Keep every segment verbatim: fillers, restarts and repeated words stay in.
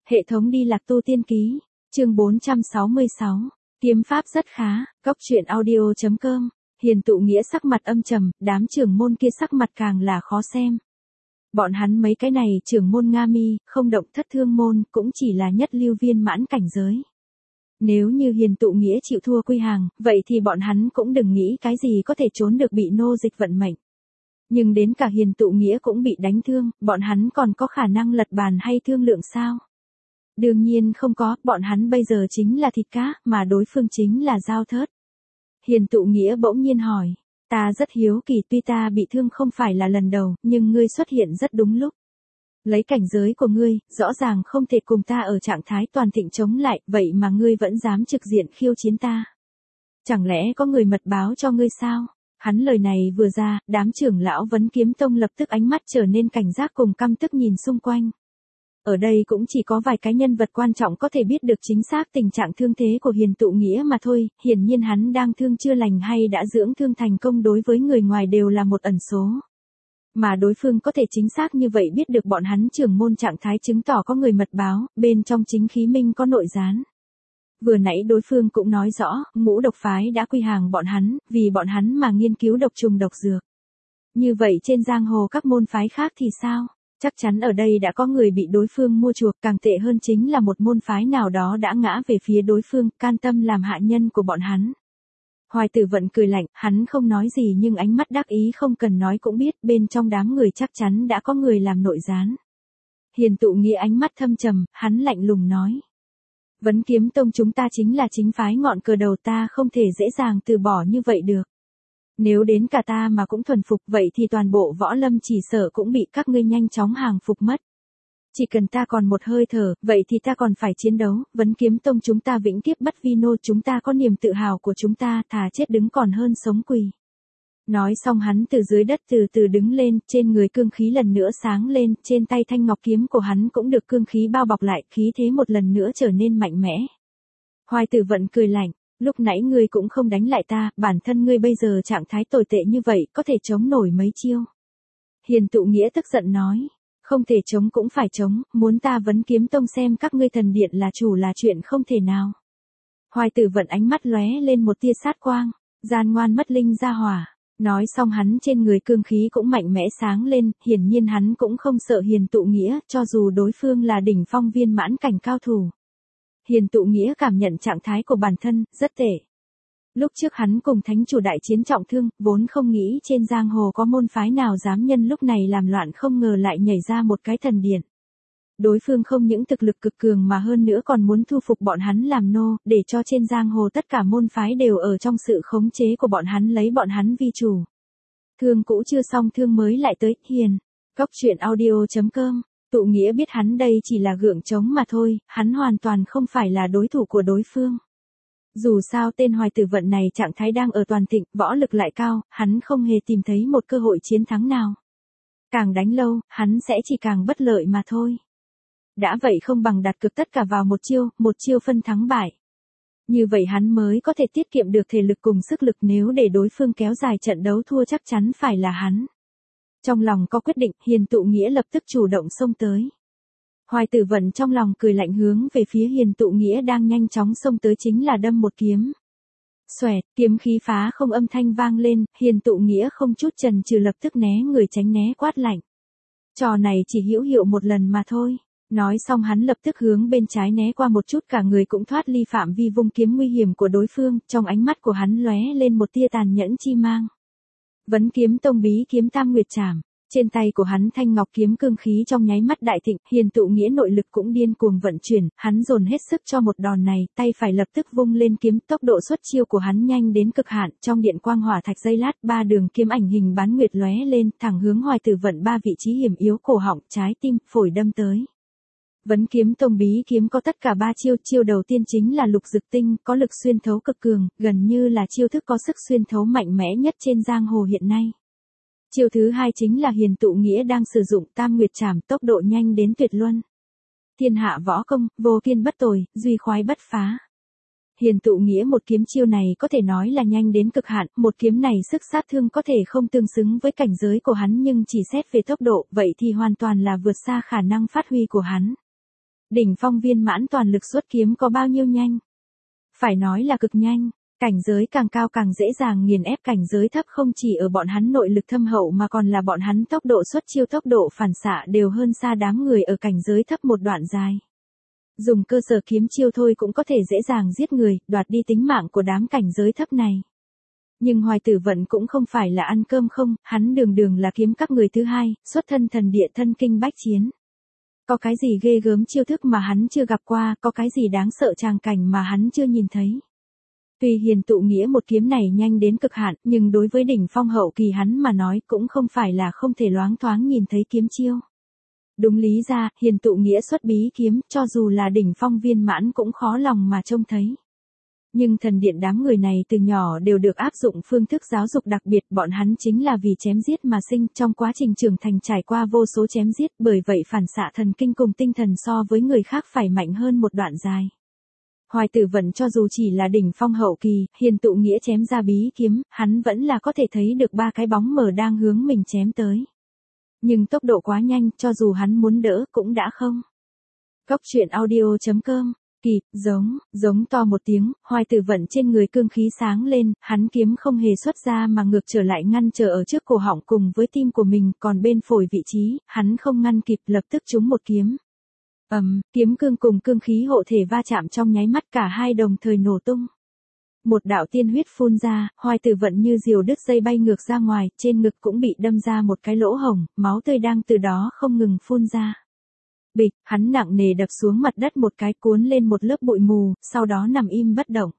Hệ thống đi lạc tu tiên ký, chương bốn trăm sáu mươi sáu, kiếm pháp rất khá, góc truyện audio.com, Hiền tụ nghĩa sắc mặt âm trầm, đám trưởng môn kia sắc mặt càng là khó xem. Bọn hắn mấy cái này trưởng môn Nga Mi, không động thất thương môn, cũng chỉ là nhất lưu viên mãn cảnh giới. Nếu như hiền tụ nghĩa chịu thua quy hàng, vậy thì bọn hắn cũng đừng nghĩ cái gì có thể trốn được bị nô dịch vận mệnh. Nhưng đến cả hiền tụ nghĩa cũng bị đánh thương, bọn hắn còn có khả năng lật bàn hay thương lượng sao? Đương nhiên không có, bọn hắn bây giờ chính là thịt cá, mà đối phương chính là dao thớt. Hiền tụ nghĩa bỗng nhiên hỏi, ta rất hiếu kỳ, tuy ta bị thương không phải là lần đầu, nhưng ngươi xuất hiện rất đúng lúc. Lấy cảnh giới của ngươi, rõ ràng không thể cùng ta ở trạng thái toàn thịnh chống lại, vậy mà ngươi vẫn dám trực diện khiêu chiến ta. Chẳng lẽ có người mật báo cho ngươi sao? Hắn lời này vừa ra, đám trưởng lão Vấn Kiếm Tông lập tức ánh mắt trở nên cảnh giác cùng căm tức nhìn xung quanh. Ở đây cũng chỉ có vài cái nhân vật quan trọng có thể biết được chính xác tình trạng thương thế của hiền tụ nghĩa mà thôi, hiển nhiên hắn đang thương chưa lành hay đã dưỡng thương thành công đối với người ngoài đều là một ẩn số. Mà đối phương có thể chính xác như vậy biết được bọn hắn trưởng môn trạng thái chứng tỏ có người mật báo, bên trong chính khí minh có nội gián. Vừa nãy đối phương cũng nói rõ, ngũ độc phái đã quy hàng bọn hắn, vì bọn hắn mà nghiên cứu độc trùng độc dược. Như vậy trên giang hồ các môn phái khác thì sao? Chắc chắn ở đây đã có người bị đối phương mua chuộc, càng tệ hơn chính là một môn phái nào đó đã ngã về phía đối phương, can tâm làm hạ nhân của bọn hắn. Hoài Tử Vận cười lạnh, hắn không nói gì nhưng ánh mắt đắc ý không cần nói cũng biết, bên trong đám người chắc chắn đã có người làm nội gián. Hiền tụ nghĩa ánh mắt thâm trầm, hắn lạnh lùng nói. Vấn Kiếm Tông chúng ta chính là chính phái ngọn cờ đầu, ta không thể dễ dàng từ bỏ như vậy được. Nếu đến cả ta mà cũng thuần phục vậy thì toàn bộ võ lâm chỉ sợ cũng bị các ngươi nhanh chóng hàng phục mất. Chỉ cần ta còn một hơi thở, vậy thì ta còn phải chiến đấu, Vấn Kiếm Tông chúng ta vĩnh kiếp bất vi nô, chúng ta có niềm tự hào của chúng ta, thà chết đứng còn hơn sống quỳ. Nói xong hắn từ dưới đất từ từ đứng lên, trên người cương khí lần nữa sáng lên, trên tay thanh ngọc kiếm của hắn cũng được cương khí bao bọc lại, khí thế một lần nữa trở nên mạnh mẽ. Hoài Tử Vận cười lạnh, lúc nãy ngươi cũng không đánh lại ta, bản thân ngươi bây giờ trạng thái tồi tệ như vậy, có thể chống nổi mấy chiêu. Hiền tụ nghĩa tức giận nói. Không thể chống cũng phải chống, muốn ta Vấn Kiếm Tông xem các ngươi thần điện là chủ là chuyện không thể nào. Hoài Tử Vận ánh mắt lóe lên một tia sát quang, gian ngoan mất linh ra hỏa. Nói xong hắn trên người cương khí cũng mạnh mẽ sáng lên, hiển nhiên hắn cũng không sợ hiền tụ nghĩa, cho dù đối phương là đỉnh phong viên mãn cảnh cao thủ. Hiền tụ nghĩa cảm nhận trạng thái của bản thân, rất tệ. Lúc trước hắn cùng thánh chủ đại chiến trọng thương, vốn không nghĩ trên giang hồ có môn phái nào dám nhân lúc này làm loạn, không ngờ lại nhảy ra một cái thần điện. Đối phương không những thực lực cực cường mà hơn nữa còn muốn thu phục bọn hắn làm nô, để cho trên giang hồ tất cả môn phái đều ở trong sự khống chế của bọn hắn, lấy bọn hắn vi chủ. Thương cũ chưa xong thương mới lại tới, hiền. Góc truyện audio.com, tụ nghĩa biết hắn đây chỉ là gượng trống mà thôi, hắn hoàn toàn không phải là đối thủ của đối phương. Dù sao tên Hoài Tử Vận này trạng thái đang ở toàn thịnh, võ lực lại cao, hắn không hề tìm thấy một cơ hội chiến thắng nào. Càng đánh lâu, hắn sẽ chỉ càng bất lợi mà thôi. Đã vậy không bằng đặt cược tất cả vào một chiêu, một chiêu phân thắng bại. Như vậy hắn mới có thể tiết kiệm được thể lực cùng sức lực, nếu để đối phương kéo dài trận đấu thua chắc chắn phải là hắn. Trong lòng có quyết định, hiền tụ nghĩa lập tức chủ động xông tới. Hoài Tử Vận trong lòng cười lạnh hướng về phía hiền tụ nghĩa đang nhanh chóng xông tới chính là đâm một kiếm. Xoẹt, kiếm khí phá không âm thanh vang lên, hiền tụ nghĩa không chút chần chừ lập tức né người tránh né quát lạnh. Trò này chỉ hữu hiệu một lần mà thôi. Nói xong hắn lập tức hướng bên trái né qua một chút, cả người cũng thoát ly phạm vi vung kiếm nguy hiểm của đối phương, trong ánh mắt của hắn lóe lên một tia tàn nhẫn chi mang. Vấn Kiếm Tông bí kiếm Tam Nguyệt Trảm. Trên tay của hắn thanh ngọc kiếm cương khí trong nháy mắt đại thịnh, hiền tụ nghĩa nội lực cũng điên cuồng vận chuyển, hắn dồn hết sức cho một đòn này, tay phải lập tức vung lên kiếm, tốc độ xuất chiêu của hắn nhanh đến cực hạn, trong điện quang hỏa thạch giây lát, ba đường kiếm ảnh hình bán nguyệt lóe lên, thẳng hướng Hoài Tử Vận ba vị trí hiểm yếu cổ họng, trái tim, phổi đâm tới. Vấn Kiếm Tông bí kiếm có tất cả ba chiêu, chiêu đầu tiên chính là Lục Dực Tinh, có lực xuyên thấu cực cường, gần như là chiêu thức có sức xuyên thấu mạnh mẽ nhất trên giang hồ hiện nay. Chiêu thứ hai chính là hiền tụ nghĩa đang sử dụng Tam Nguyệt Trảm, tốc độ nhanh đến tuyệt luân. Thiên hạ võ công, vô kiên bất tồi, duy khoái bất phá. Hiền tụ nghĩa một kiếm chiêu này có thể nói là nhanh đến cực hạn, một kiếm này sức sát thương có thể không tương xứng với cảnh giới của hắn nhưng chỉ xét về tốc độ, vậy thì hoàn toàn là vượt xa khả năng phát huy của hắn. Đỉnh phong viên mãn toàn lực xuất kiếm có bao nhiêu nhanh? Phải nói là cực nhanh, cảnh giới càng cao càng dễ dàng nghiền ép cảnh giới thấp, không chỉ ở bọn hắn nội lực thâm hậu mà còn là bọn hắn tốc độ xuất chiêu, tốc độ phản xạ đều hơn xa đám người ở cảnh giới thấp một đoạn dài. Dùng cơ sở kiếm chiêu thôi cũng có thể dễ dàng giết người, đoạt đi tính mạng của đám cảnh giới thấp này. Nhưng Hoài Tử Vận cũng không phải là ăn cơm không, hắn đường đường là kiếm các người thứ hai, xuất thân thần địa thân kinh bách chiến. Có cái gì ghê gớm chiêu thức mà hắn chưa gặp qua, có cái gì đáng sợ tràng cảnh mà hắn chưa nhìn thấy. Tuy Hiền Tụ Nghĩa một kiếm này nhanh đến cực hạn, nhưng đối với đỉnh phong hậu kỳ hắn mà nói cũng không phải là không thể loáng thoáng nhìn thấy kiếm chiêu. Đúng lý ra, Hiền Tụ Nghĩa xuất bí kiếm, cho dù là đỉnh phong viên mãn cũng khó lòng mà trông thấy. Nhưng thần điện đám người này từ nhỏ đều được áp dụng phương thức giáo dục đặc biệt, bọn hắn chính là vì chém giết mà sinh, trong quá trình trưởng thành trải qua vô số chém giết, bởi vậy phản xạ thần kinh cùng tinh thần so với người khác phải mạnh hơn một đoạn dài. Hoài Tử Vận cho dù chỉ là đỉnh phong hậu kỳ, Hiền Tụ Nghĩa chém ra bí kiếm, hắn vẫn là có thể thấy được ba cái bóng mờ đang hướng mình chém tới. Nhưng tốc độ quá nhanh, cho dù hắn muốn đỡ cũng đã không. Cốc truyện audio chấm com. Kịp, giống, giống to một tiếng, Hoài Tử Vận trên người cương khí sáng lên, hắn kiếm không hề xuất ra mà ngược trở lại ngăn trở ở trước cổ họng cùng với tim của mình, còn bên phổi vị trí, hắn không ngăn kịp lập tức trúng một kiếm. Ầm, um, kiếm cương cùng cương khí hộ thể va chạm trong nháy mắt, cả hai đồng thời nổ tung. Một đạo tiên huyết phun ra, Hoài Tử Vận như diều đứt dây bay ngược ra ngoài, trên ngực cũng bị đâm ra một cái lỗ hổng, máu tươi đang từ đó không ngừng phun ra. Bịch, hắn nặng nề đập xuống mặt đất một cái, cuốn lên một lớp bụi mù, sau đó nằm im bất động.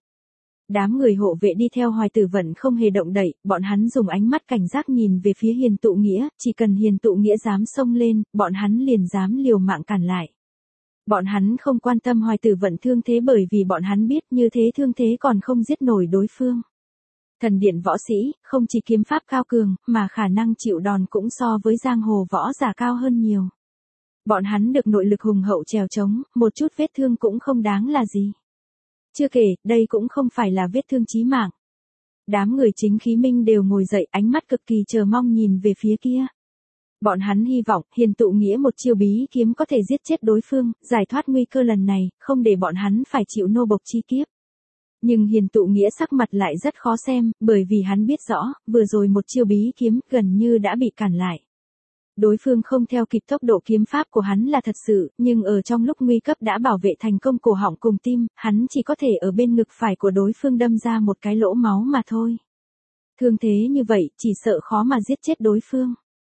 Đám người hộ vệ đi theo Hoài Tử Vận không hề động đậy, bọn hắn dùng ánh mắt cảnh giác nhìn về phía Hiền Tụ Nghĩa, chỉ cần Hiền Tụ Nghĩa dám xông lên, bọn hắn liền dám liều mạng cản lại. Bọn hắn không quan tâm Hoài Tử Vận thương thế, bởi vì bọn hắn biết như thế thương thế còn không giết nổi đối phương. Thần điện võ sĩ, không chỉ kiếm pháp cao cường, mà khả năng chịu đòn cũng so với giang hồ võ giả cao hơn nhiều. Bọn hắn được nội lực hùng hậu trèo trống, một chút vết thương cũng không đáng là gì. Chưa kể, đây cũng không phải là vết thương chí mạng. Đám người chính khí minh đều ngồi dậy, ánh mắt cực kỳ chờ mong nhìn về phía kia. Bọn hắn hy vọng, Hiền Tụ Nghĩa một chiêu bí kiếm có thể giết chết đối phương, giải thoát nguy cơ lần này, không để bọn hắn phải chịu nô bộc chi kiếp. Nhưng Hiền Tụ Nghĩa sắc mặt lại rất khó xem, bởi vì hắn biết rõ, vừa rồi một chiêu bí kiếm gần như đã bị cản lại. Đối phương không theo kịp tốc độ kiếm pháp của hắn là thật sự, nhưng ở trong lúc nguy cấp đã bảo vệ thành công cổ họng cùng tim, hắn chỉ có thể ở bên ngực phải của đối phương đâm ra một cái lỗ máu mà thôi. Thương thế như vậy, chỉ sợ khó mà giết chết đối phương.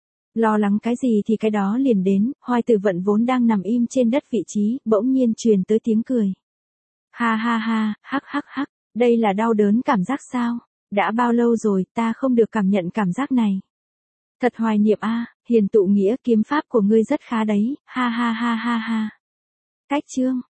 Lo lắng cái gì thì cái đó liền đến, Hoài Tử Vận vốn đang nằm im trên đất vị trí, bỗng nhiên truyền tới tiếng cười. Ha ha ha, hắc hắc hắc, đây là đau đớn cảm giác sao? Đã bao lâu rồi ta không được cảm nhận cảm giác này. Thật hoài niệm a, à, Hiền Tụ Nghĩa, kiếm pháp của ngươi rất khá đấy, ha ha ha ha ha. Cách chương